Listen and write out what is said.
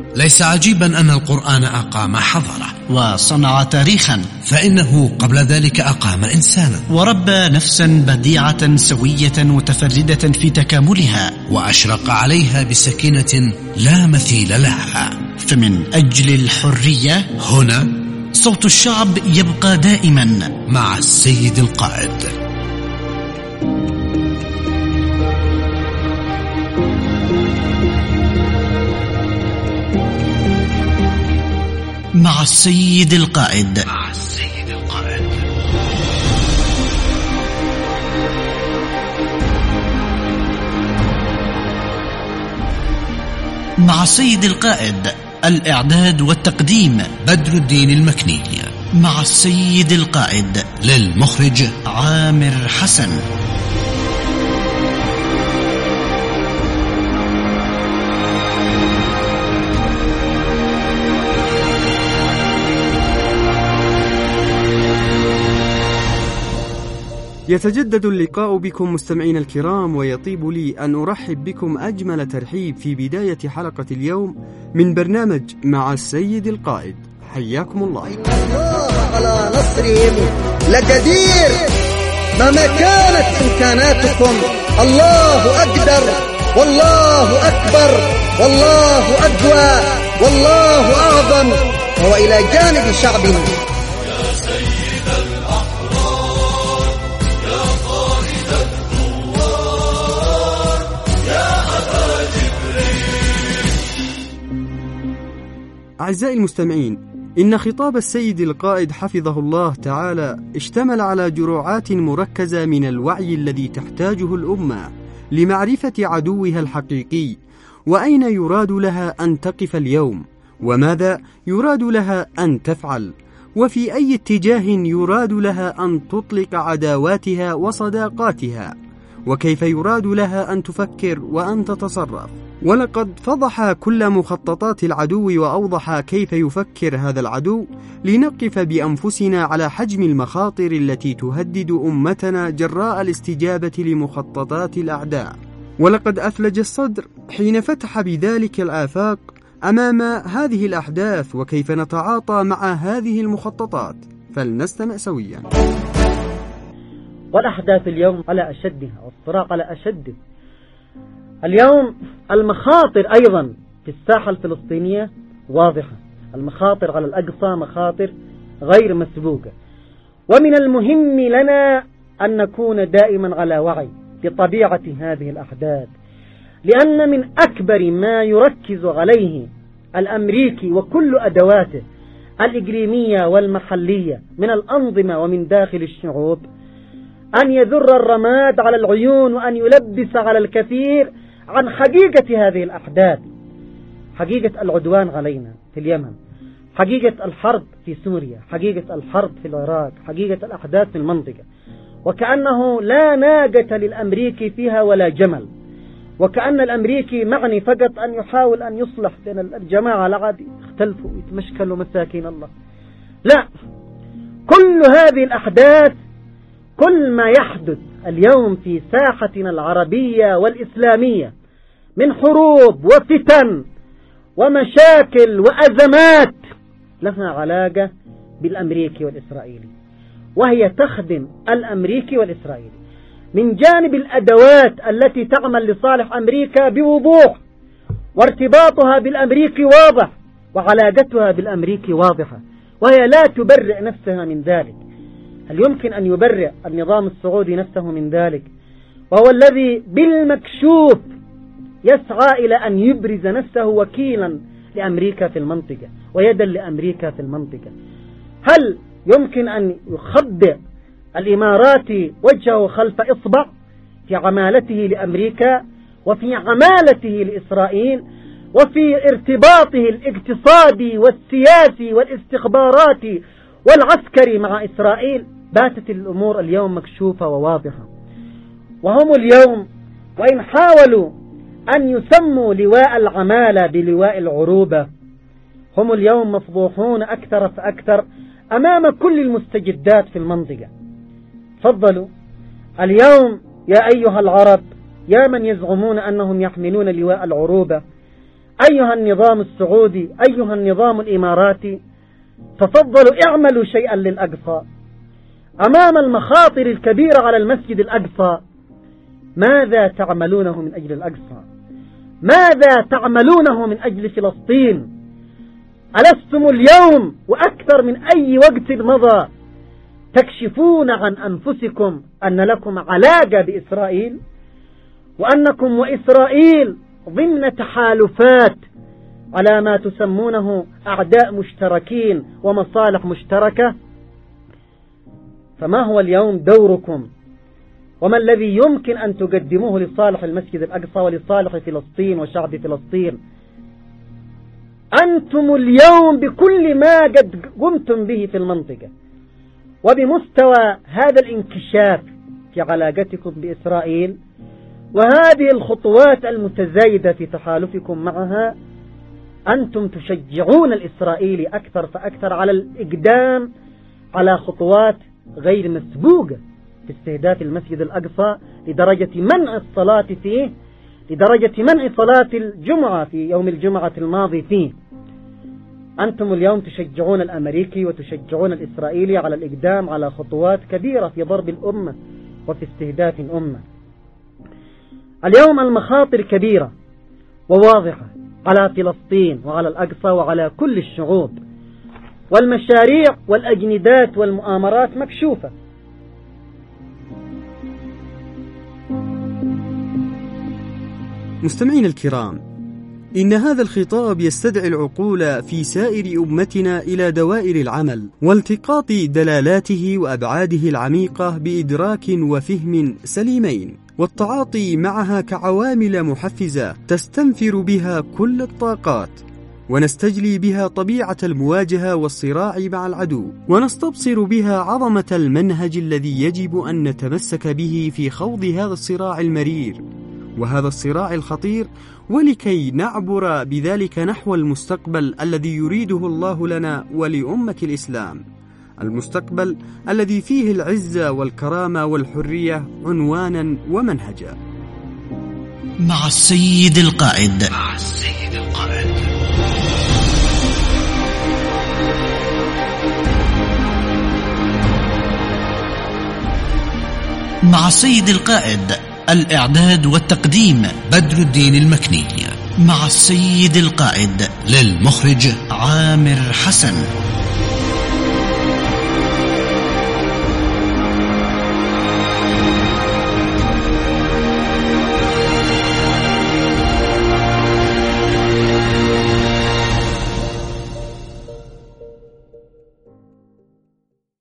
ليس عجيبا أن القرآن أقام حضارة وصنع تاريخا، فإنه قبل ذلك أقام إنسانا وربى نفسا بديعة سوية متفردة في تكاملها، وأشرق عليها بسكينة لا مثيل لها. فمن أجل الحرية هنا صوت الشعب يبقى دائما مع السيد القائد. مع السيد القائد. مع السيد القائد. مع السيد القائد. الإعداد والتقديم بدر الدين المكني. مع السيد القائد. للمخرج عامر حسن. يتجدد اللقاء بكم مستمعين الكرام، ويطيب لي أن أرحب بكم أجمل ترحيب في بداية حلقة اليوم من برنامج مع السيد القائد. حياكم الله. إن الله على نصرهم لقدير، مهما كانت إمكاناتكم الله أقدر، والله أكبر، والله أقوى، والله أعظم، وهو إلى جانب شعبه. يا سيد الأحرار، يا قائد الثوار، يا أبا جبريل. أعزائي المستمعين، إن خطاب السيد القائد حفظه الله تعالى اشتمل على جرعات مركزة من الوعي الذي تحتاجه الأمة لمعرفة عدوها الحقيقي، وأين يراد لها أن تقف اليوم، وماذا يراد لها أن تفعل، وفي أي اتجاه يراد لها أن تطلق عداواتها وصداقاتها، وكيف يراد لها أن تفكر وأن تتصرف. ولقد فضح كل مخططات العدو وأوضح كيف يفكر هذا العدو، لنقف بأنفسنا على حجم المخاطر التي تهدد أمتنا جراء الاستجابة لمخططات الأعداء. ولقد أثلج الصدر حين فتح بذلك الآفاق أمام هذه الأحداث، وكيف نتعاطى مع هذه المخططات. فلنستمع سويا. والأحداث اليوم على أشدها، والصراع على أشده. اليوم المخاطر أيضا في الساحة الفلسطينية واضحة، المخاطر على الأقصى مخاطر غير مسبوقة، ومن المهم لنا أن نكون دائما على وعي بطبيعة هذه الأحداث، لأن من أكبر ما يركز عليه الأمريكي وكل أدواته الإقليمية والمحلية من الأنظمة ومن داخل الشعوب أن يذر الرماد على العيون، وأن يلبس على الكثير عن حقيقة هذه الأحداث، حقيقة العدوان علينا في اليمن، حقيقة الحرب في سوريا، حقيقة الحرب في العراق، حقيقة الأحداث في المنطقة، وكأنه لا ناقة للأمريكي فيها ولا جمل، وكأن الأمريكي معني فقط أن يحاول أن يصلح بين الجماعة لعاد يختلفوا ويتمشكلوا مساكين الله. لا، كل هذه الأحداث، كل ما يحدث اليوم في ساحتنا العربية والإسلامية من حروب وفتن ومشاكل وأزمات لها علاقة بالأمريكي والإسرائيلي، وهي تخدم الأمريكي والإسرائيلي من جانب الأدوات التي تعمل لصالح أمريكا بوضوح، وارتباطها بالأمريكي واضح، وعلاقتها بالأمريكي واضحة، وهي لا تبرئ نفسها من ذلك. هل يمكن أن يبرئ النظام السعودي نفسه من ذلك، وهو الذي بالمكشوف يسعى إلى أن يبرز نفسه وكيلا لأمريكا في المنطقة ويدا لأمريكا في المنطقة؟ هل يمكن أن يخبئ الإماراتي وجهه خلف إصبع في عمالته لأمريكا وفي عمالته لإسرائيل وفي ارتباطه الاقتصادي والسياسي والاستخباراتي والعسكري مع إسرائيل؟ باتت الأمور اليوم مكشوفة وواضحة. وهم اليوم وإن حاولوا أن يسموا لواء العمالة بلواء العروبة، هم اليوم مفضوحون أكثر فأكثر أمام كل المستجدات في المنطقة. تفضلوا اليوم يا أيها العرب، يا من يزعمون أنهم يحملون لواء العروبة، أيها النظام السعودي، أيها النظام الإماراتي، تفضلوا اعملوا شيئا للأقصى. أمام المخاطر الكبيرة على المسجد الأقصى، ماذا تعملونه من أجل الأقصى؟ ماذا تعملونه من أجل فلسطين؟ ألستم اليوم وأكثر من أي وقت مضى تكشفون عن أنفسكم أن لكم علاقة بإسرائيل، وأنكم وإسرائيل ضمن تحالفات على ما تسمونه أعداء مشتركين ومصالح مشتركة؟ فما هو اليوم دوركم؟ وما الذي يمكن أن تقدموه لصالح المسجد الأقصى ولصالح فلسطين وشعب فلسطين؟ أنتم اليوم بكل ما قد قمتم به في المنطقة وبمستوى هذا الانكشاف في علاقتكم بإسرائيل وهذه الخطوات المتزايدة في تحالفكم معها، أنتم تشجعون الإسرائيلي أكثر فأكثر على الإقدام على خطوات غير مسبوقة في استهداف المسجد الأقصى لدرجة منع الصلاة فيه، لدرجة منع صلاة الجمعة في يوم الجمعة الماضي فيه. أنتم اليوم تشجعون الأمريكي وتشجعون الإسرائيلي على الإقدام على خطوات كبيرة في ضرب الأمة وفي استهداف الأمة. اليوم المخاطر كبيرة وواضحة على فلسطين وعلى الأقصى وعلى كل الشعوب، والمشاريع والأجندات والمؤامرات مكشوفة. مستمعين الكرام، إن هذا الخطاب يستدعي العقول في سائر أمتنا إلى دوائر العمل والتقاط دلالاته وأبعاده العميقة بإدراك وفهم سليمين، والتعاطي معها كعوامل محفزة تستنفر بها كل الطاقات، ونستجلي بها طبيعة المواجهة والصراع مع العدو، ونستبصر بها عظمة المنهج الذي يجب أن نتمسك به في خوض هذا الصراع المرير وهذا الصراع الخطير، ولكي نعبر بذلك نحو المستقبل الذي يريده الله لنا ولأمة الإسلام، المستقبل الذي فيه العزة والكرامة والحرية عنوانا ومنهجا. مع السيد القائد. مع السيد القائد، الإعداد والتقديم بدر الدين المكني. مع السيد القائد، للمخرج عامر حسن.